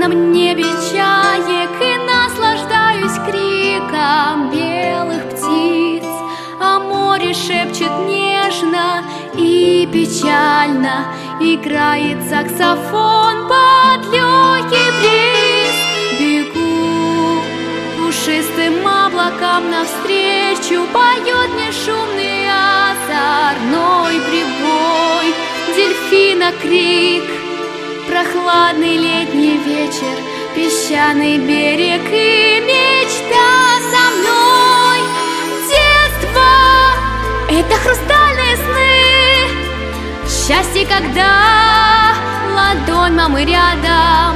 звездном небе чаек и наслаждаюсь криком белых птиц, а море шепчет нежно и печально, играет саксофон под легкий бриз. Бегу пушистым облакам навстречу, поет мне шумный озорной прибой. Дельфина крик, прохладный летний вечер, песчаный берег и мечта со мной. Детство — это хрустальные сны, счастье, когда ладонь мамы рядом,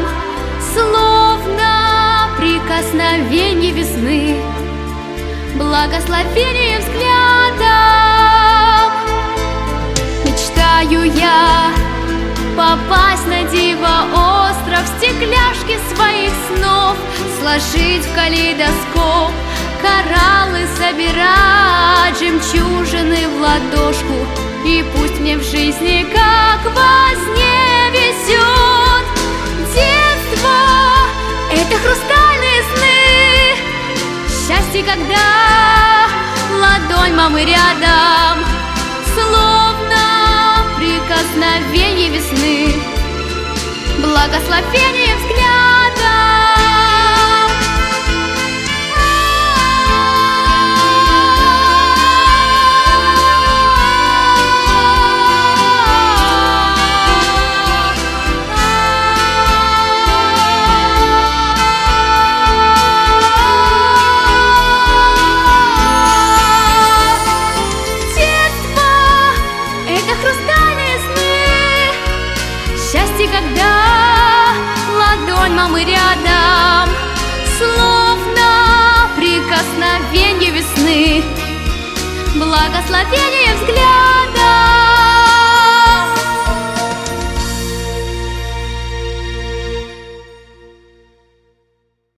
словно прикосновение весны, благословение взглядом. Мечтаю я попасть на диво-остров, стекляшки своих снов сложить в калейдоскоп, кораллы собирать, жемчужины в ладошку, и пусть мне в жизни как во сне везет. Детство — это хрустальные сны, счастье, когда ладонь мамы рядом, словно прикосновение весны, благословение взглядом. Счастье, когда ладонь мамы рядом, словно прикосновение весны, благословение